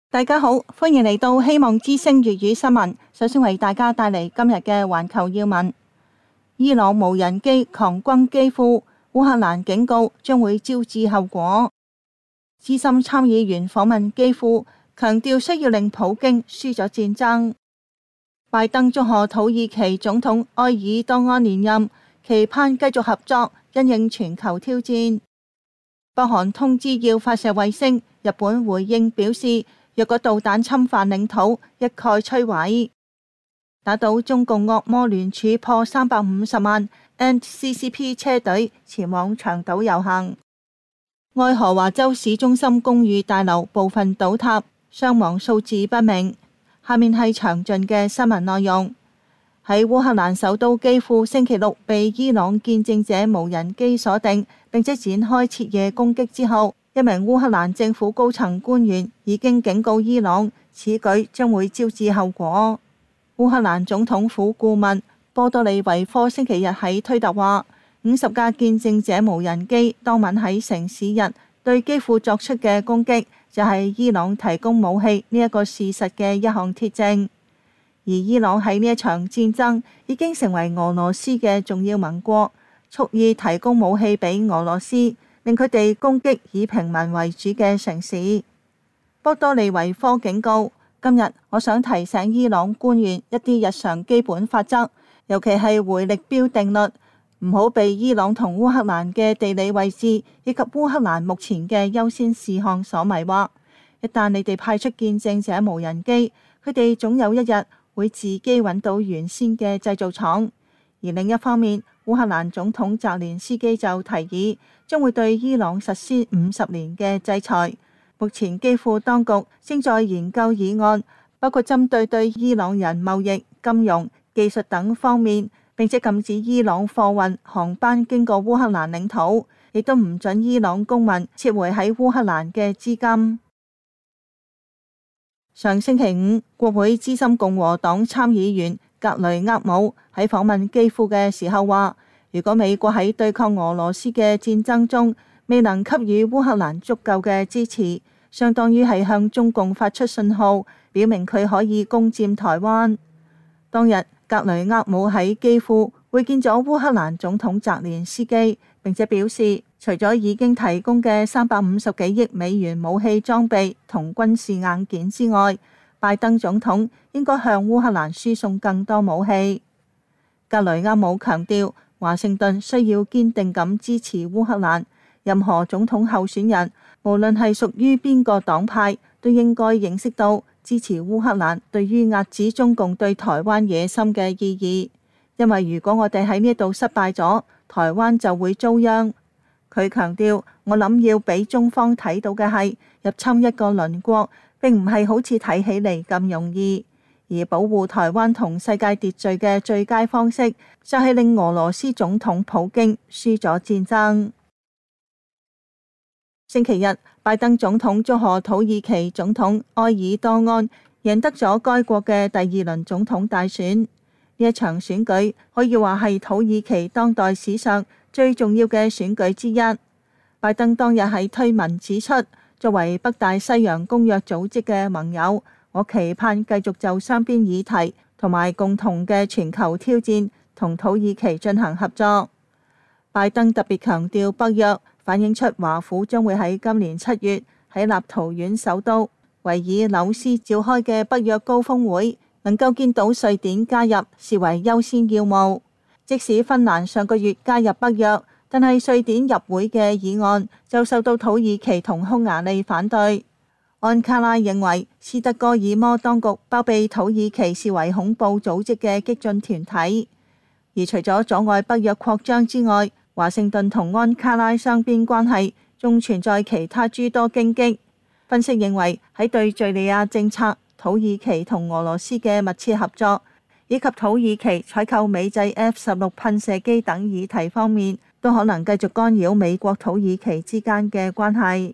大家好，歡迎嚟到希望之聲粵語新聞。首先為大家帶嚟今日嘅環球要聞。伊朗無人機狂轟基輔，烏克蘭警告將會招致後果。資深參議員訪問基輔，強調需要令普京輸咗戰爭。拜登祝賀土耳其總統埃爾多安連任，期盼繼續合作，因應全球挑戰。北韓通知要發射衛星，日本回應表示，若果導彈侵犯領土，一概摧毀。打倒中共惡魔聯署破350萬 ，NCCP 車隊前往長島遊行。愛荷華州市中心公寓大樓部分倒塌，傷亡數字不明。下面係詳盡嘅新聞內容。喺烏克蘭首都基輔，星期六被伊朗見證者無人機鎖定，並且展開徹夜攻擊之後，一名烏克蘭政府高層官員已經警告伊朗，此舉將會招致後果。烏克蘭總統府顧問波多利維科星期日喺推特話，50架見證者無人機當晚喺城市日對基輔作出嘅攻擊，就係伊朗提供武器呢一個事實嘅一項鐵證。而伊朗喺呢一場戰爭已經成為俄羅斯嘅重要盟國，蓄意提供武器俾俄羅斯，令佢哋攻擊以平民為主嘅城市。波多利維科警告，今日我想提醒伊朗官員一啲日常基本法則，尤其係回力鏢定律，唔好被伊朗同烏克蘭嘅地理位置以及烏克蘭目前嘅優先事項所迷惑。一旦你哋派出見證者無人機，佢哋總有一日會自己揾到原先嘅製造廠。而另一方面，烏克蘭總統澤連斯基就提議將會對伊朗實施50年嘅制裁。目前基輔當局正在研究議案，包括針對伊朗人貿易、金融、技術等方面，並且禁止伊朗貨運航班經過烏克蘭領土，亦都唔准伊朗公民撤回喺烏克蘭嘅資金。上星期五，國會資深共和黨參議員格雷厄姆喺訪問基輔嘅時候話，如果美國喺對抗俄羅斯嘅戰爭中未能給予烏克蘭足夠嘅支持，相當於係向中共發出信號，表明佢可以攻佔台灣。當日，格雷厄姆喺基輔會見咗烏克蘭總統澤連斯基，並且表示，除咗已經提供嘅350幾億美元武器裝備同軍事硬件之外，拜登總統應該向烏克蘭輸送更多武器。格雷厄姆強調，華盛頓需要堅定咁支持烏克蘭，任何總統候選人，無論係屬於邊個黨派，都應該認識到支持烏克蘭對於遏止中共對台灣野心嘅意義。因為如果我哋喺呢度失敗咗，台灣就會遭殃。佢強調，我諗要俾中方睇到嘅係，入侵一個鄰國並唔係好似睇起嚟咁容易，而保護台灣同世界秩序嘅最佳方式就係令俄羅斯總統普京輸咗戰爭。星期日，拜登總統祝賀土耳其總統埃爾多安贏得咗該國嘅第二輪總統大選。呢一場選舉可以話係土耳其當代史上最重要嘅選舉之一。拜登當日喺推文指出，作為北大西洋公約組織嘅盟友，我期盼繼續就雙邊議題同埋共同嘅全球挑戰同土耳其進行合作。拜登特別強調北約反映出華府將會喺今年7月喺立陶宛首都維爾紐斯召開嘅北約高峰會，能夠見到瑞典加入視為優先要務。即使芬蘭上個月加入北約，但係瑞典入會嘅議案就受到土耳其同匈牙利反對。安卡拉認為斯德哥爾摩當局包庇土耳其視為恐怖組織嘅激進團體。而除咗阻礙北約擴張之外，華盛頓同安卡拉雙邊關係仲存在其他諸多荊棘。分析認為喺對敘利亞政策、土耳其同俄羅斯嘅密切合作，以及土耳其採購美製 F-16噴射機等議題方面，都可能繼續干擾美國土耳其之間嘅關係。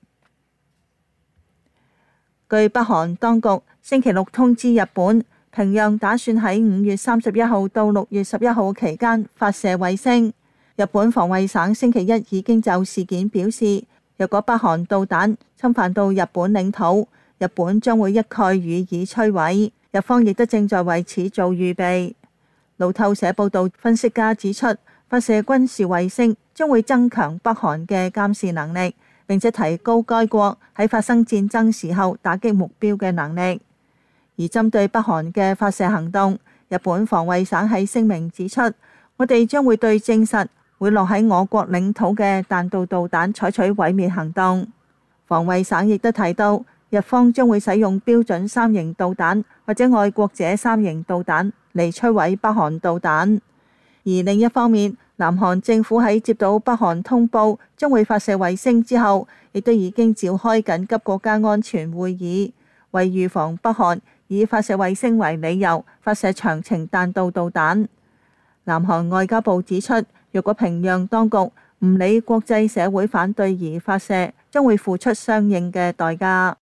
據北韓當局星期六通知日本，平壤打算喺5月31號到6月11號期間發射衛星。日本防衛省星期一已經就事件表示，若果北韓導彈侵犯到日本領土， 日本將會一概予以摧毀，日方亦都正在為此做預備。路透社報道，分析家指出，發射軍事衛星將會增強北韓嘅監視能力，並且提高該國喺發生戰爭時候打擊目標嘅能力。而針對北韓嘅發射行動，日本防衛省喺聲明指出，我哋將會對證實會落喺我國領土嘅彈道導彈採取毀滅行動。防衛省亦都提到，日方將會使用標準3型導彈或者愛國者3型導彈嚟摧毀北韓導彈。而另一方面，南韓政府喺接到北韓通報將會發射衛星之後，亦都已經召開緊急國家安全會議，為預防北韓以發射衛星為理由發射長程彈道導彈。南韓外交部指出，若果平壤當局唔理國際社會反對而發射，將會付出相應嘅代價。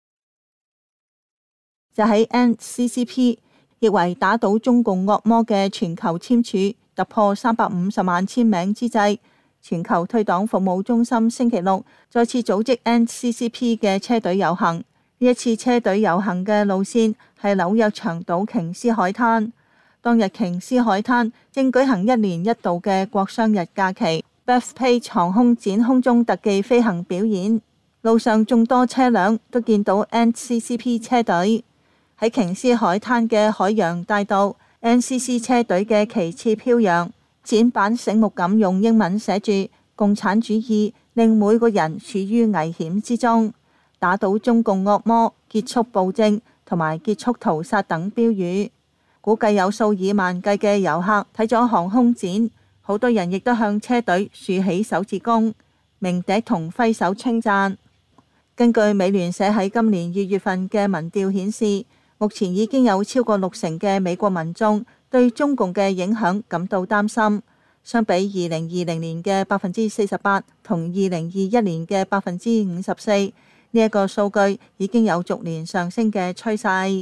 就喺 NCCP 亦為打倒中共惡魔嘅全球簽署突破350萬簽名之際，全球退黨服務中心星期六再次組織 NCCP 嘅車隊遊行。呢一次車隊遊行嘅路線係紐約長島瓊斯海灘。當日瓊斯海灘正舉行1年1度嘅國殤日假期 Bethpage 航空展空中特技飛行表演，路上眾多車輛都見到 NCCP 車隊。喺瓊斯海灘嘅海洋大道， NCC 車隊嘅旗幟飄揚，展板醒目咁用英文寫住共產主義令每個人處於危險之中，打倒中共惡魔，結束暴政同埋結束屠殺等標語。估計有數以萬計嘅遊客睇咗航空展，好多人亦都向車隊豎起手指公、鳴笛同揮手稱讚。根據美聯社喺今年2月份嘅民調顯示，目前已經有超過60%嘅美國民眾對中共嘅影響感到擔心，相比2020年嘅48%同2021年嘅54%，呢一個數據已經有逐年上升嘅趨勢。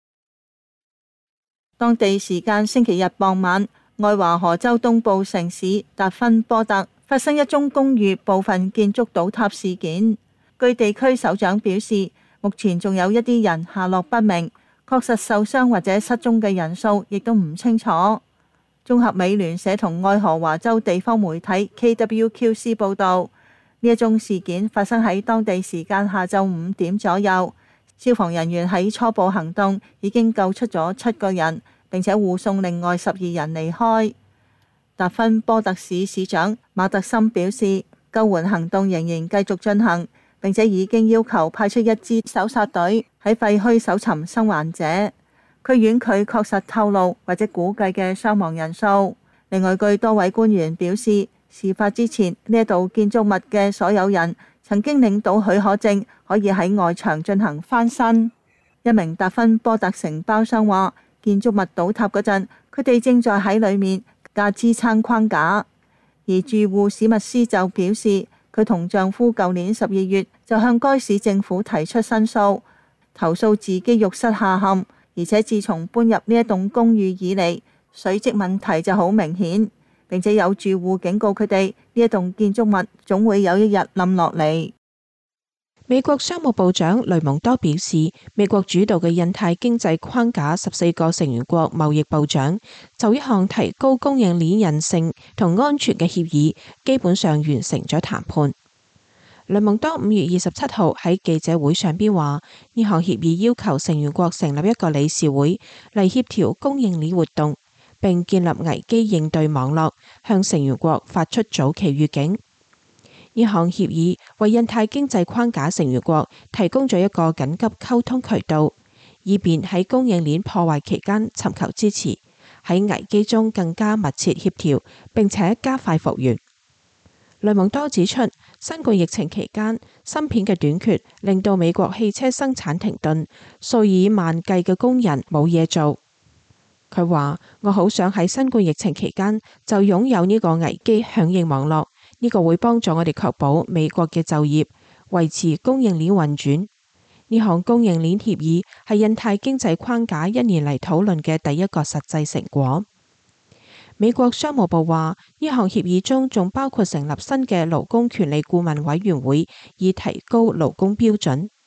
當地時間星期日傍晚，愛華荷州東部城市達芬波特發生一宗公寓部分建築倒塌事件。據地區首長表示，目前仲有一啲人下落不明，確實受傷或者失蹤嘅人數亦都唔清楚。綜合美聯社同愛荷華州地方媒體 KWQC 報導，呢一宗事件發生喺當地時間下晝5點左右。消防人員喺初步行動已經救出咗7個人，並且護送另外12人離開。達芬波特市市長馬特森表示，救援行動仍然繼續進行，並且已經要求派出一支搜索隊喺廢墟搜尋生還者。佢婉拒確實透露或者估計嘅傷亡人數。另外，據多位官員表示，事發之前呢一度建築物嘅所有人曾經領到許可證，可以喺外牆進行翻新。一名達芬波特承包商話，建築物倒塌嗰陣，佢哋正在喺裏面架支撐框架。而住戶史密斯就表示，佢同丈夫舊年12月就向該市政府提出申訴，投訴自己浴室下陷，而且自從搬入呢一棟公寓以嚟，水漬問題就好明顯。並且有住戶警告佢哋，呢一棟建築物總會有一日冧落嚟。 美國商務部長雷蒙多表示，美國主導嘅印太經濟框架14個成員國貿易部長就一項提高供應鏈韌性同安全嘅協議，基本上完成咗談判。雷蒙多5月27號喺記者會上邊話，呢項協議要求成員國成立一個理事會嚟協調供應鏈活動，並建立危機應對網絡，向成員國發出早期預警。呢項協議為印太經濟框架成員國提供咗一個緊急溝通渠道，以便喺供應鏈破壞期間尋求支持，喺危機中更加密切協調，並且加快復原。雷蒙多指出，新冠疫情期間芯片嘅短缺令到美國汽車生產停頓，數以萬計嘅工人冇嘢做。佢話：我好想喺新冠疫情期間就擁有呢個危機響應網絡，呢個會幫助我哋確保美國嘅就業，維持供應鏈運轉。呢項供應鏈協議係印太經濟框架1年嚟討論嘅第一個實際成果。美國商務部話，呢項協議中仲包括成立新嘅勞工權利顧問委員會，以提高勞工標準。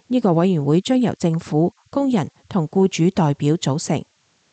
呢個委員會將由政府、工人同僱主代表組成。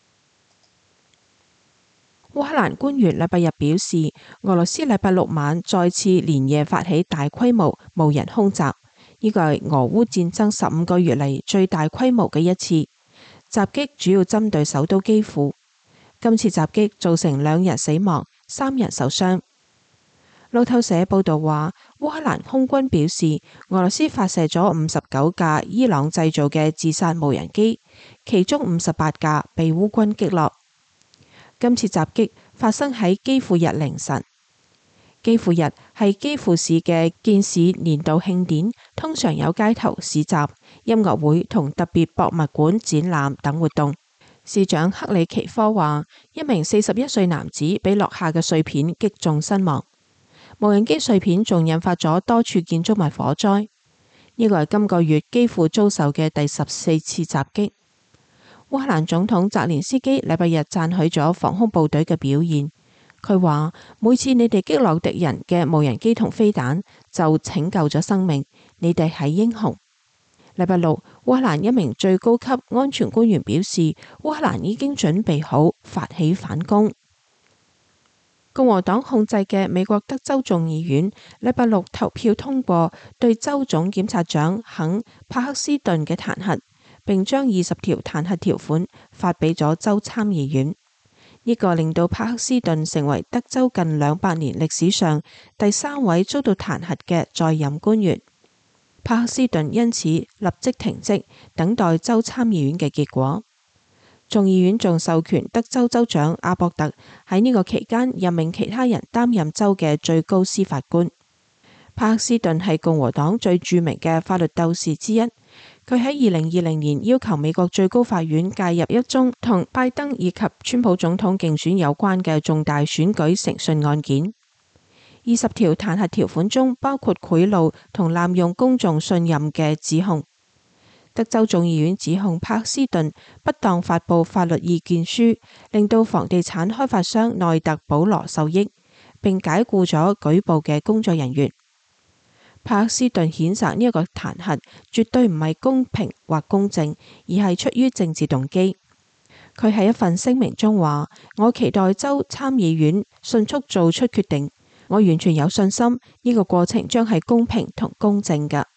烏克蘭官員禮拜日表示，俄羅斯禮拜六晚再次連夜發起大規模無人空襲，呢個係俄烏戰爭15個月嚟最大規模嘅一次。襲擊主要針對首都基輔。今次襲擊造成2人死亡、3人受傷。路透社報道話，烏克蘭空軍表示，俄羅斯發射咗59架伊朗製造嘅自殺無人機，其中58架被烏軍擊落。今次襲擊發生喺基輔日凌晨。基輔日係基輔市嘅建市年度慶典，通常有街頭市集、音樂會同特別博物館展覽等活動。市長克里奇科話，一名41歲男子被落下嘅碎片擊中身亡。無人機碎片仲引發咗多處建築物火災。呢個係今個月基輔遭受嘅第14次襲擊。烏克蘭總統澤連斯基禮拜日讚許咗防空部隊嘅表現。佢話，每次你哋擊落敵人嘅無人機同飛彈，就拯救咗生命，你哋係英雄。禮拜六，烏克蘭一名最高級安全官員表示，烏克蘭已經準備好發起反攻。共和黨控制嘅美國德州眾議院禮拜六投票通過對州總檢察長肯帕克斯頓嘅彈劾，並將20條彈劾條款發俾咗州參議院。呢個令到帕克斯頓成為德州近200年歷史上第3位遭到彈劾嘅在任官員。帕克斯頓因此立即停職，等待州參議院嘅結果。眾議院仲授權德州州長阿博特喺呢個期間任命其他人擔任州嘅最高司法官。帕克斯頓係共和黨最著名嘅法律鬥士之一。佢喺2020年要求美國最高法院介入一宗同拜登以及川普總統競選有關嘅重大選舉誠信案件。20條彈劾條款中包括賄賂同濫用公眾信任嘅指控。德州眾議院指控帕克斯頓不當發布法律意見書，令到房地產開發商內特保羅受益，並解僱咗舉報嘅工作人員。帕克斯頓譴責呢一個彈劾絕對唔係公平或公正，而係出於政治動機。佢喺一份聲明中話：我期待州參議院迅速做出決定，我完全有信心呢個過程將係公平同公正嘅。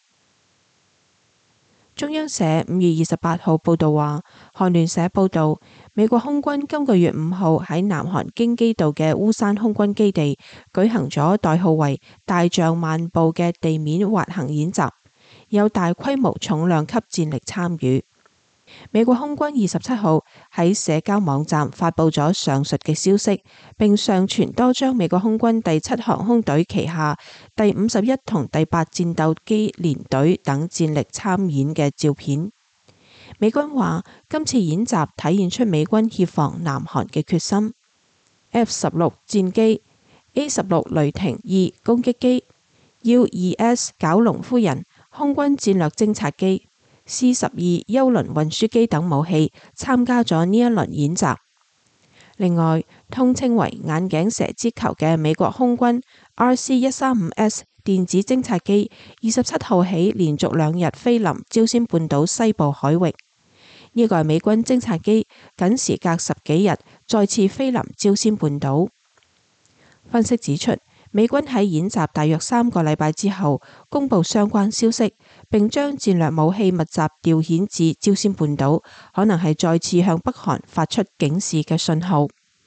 中央社5月28號報道話，韓聯社報道，美國空軍今個月5號喺南韓京畿道嘅烏山空軍基地舉行咗代號為大象漫步嘅地面滑行演習，有大規模重量級戰力參與。美國空軍27號喺社交網站發佈咗上述嘅消息，並上傳多張美國空軍第7航空隊旗下第51同第8戰鬥機連隊等戰力參演嘅照片。美軍話，今次演習體現出美軍協防南韓嘅決心。F-16戰機、A-16雷霆2攻擊機、U-2S 蛟龍夫人空軍戰略偵察機、C-12 幽靈運輸機等武器參加咗呢一輪演習。另外，通稱為眼鏡蛇之球嘅美國空軍 RC-135S 電子偵察機27號起連續2日飛臨朝鮮半島西部海域。呢個係美軍偵察機僅時隔10幾日再次飛臨朝鮮半島。分析指出，美軍喺演習大約3個禮拜之後公布相關消息，並將戰略武器密集調遣至朝鮮半島，可能係再次向北韓發出警示嘅信號。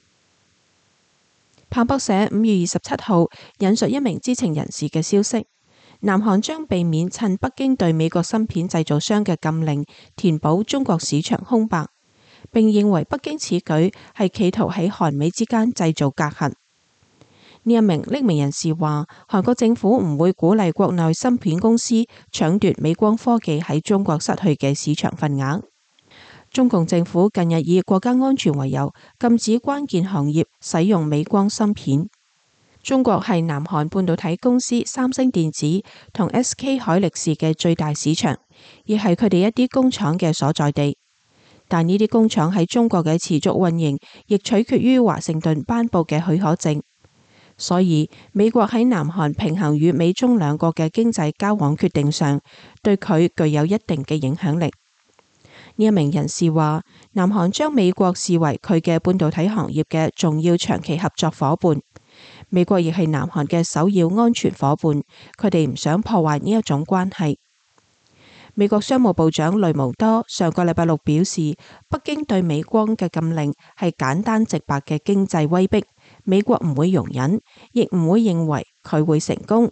彭博社5月27號引述一名知情人士嘅消息，南韓將避免趁北京對美國芯片製造商嘅禁令填補中國市場空白，並認為北京此舉係企圖喺韓美之間製造隔閡。呢一名匿名人士話，韓國政府唔會鼓勵國內芯片公司搶奪美光科技喺中國失去嘅市場份額。中共政府近日以國家安全為由，禁止關鍵行業使用美光芯片。中國係南韓半導體公司三星電子同 SK 海力士嘅最大市場，亦係佢哋一啲工廠嘅所在地。但呢啲工廠喺中國嘅持續運營，亦取決於華盛頓頒布嘅許可證。 所以美國喺南韓平衡與美中兩國嘅經濟交往決定上，對佢具有一定嘅影響力。呢一名人士話，南韓將美國視為佢嘅半導體行業嘅重要長期合作夥伴，美國亦係南韓嘅首要安全夥伴，佢哋唔想破壞呢一種關係。美國商務部長雷蒙多上個禮拜六表示，北京對美光嘅禁令係簡單直白嘅經濟威逼，美國唔會容忍，亦唔會認為佢會成功。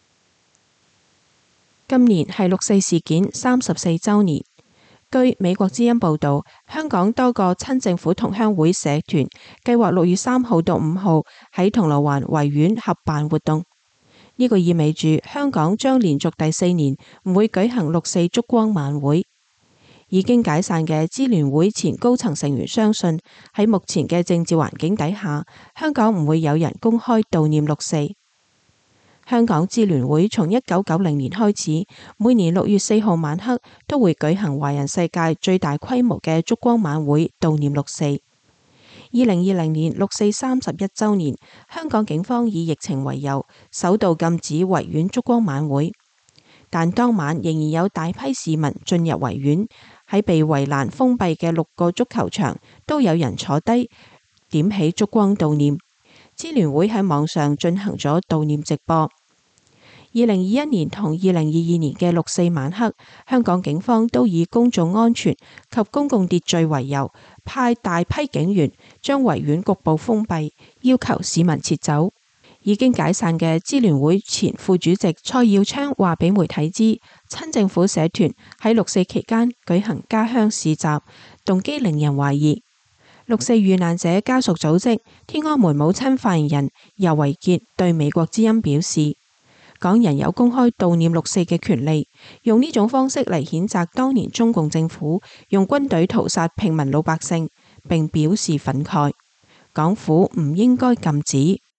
今年係六四事件34週年。據美國之音報道，香港多個親政府同鄉會社團計劃6月3號到5號喺銅鑼灣維園合辦活動。呢個意味住香港將連續第4年唔會舉行6四燭光晚會。已經解散嘅支聯會前高層成員相信，喺目前嘅政治環境底下，香港唔會有人公開悼念6四。香港支聯會從1990年開始，每年6月4號晚黑都會舉行華人世界最大規模嘅燭光晚會悼念6四。2020年6四31週年，香港警方以疫情為由，首度禁止維園燭光晚會，但當晚仍然有大批市民進入維園，喺被圍欄封閉嘅6個足球場都有人坐低點起燭光悼念。支聯會喺網上進行咗悼念直播。2021年同2022年嘅6四晚黑，香港警方都以公眾安全及公共秩序為由，派大批警員將維園局部封閉，要求市民撤走。已經解散嘅支聯會前副主席蔡耀昌話俾媒體知，親政府社團喺6四期間舉行家鄉市集，動機令人懷疑。6四遇難者家屬組織天安門母親發言人游維傑對美國之音表示，港人有公開悼念6四嘅權利，用呢種方式嚟譴責當年中共政府用軍隊屠殺平民老百姓，並表示憤慨，港府唔應該禁止。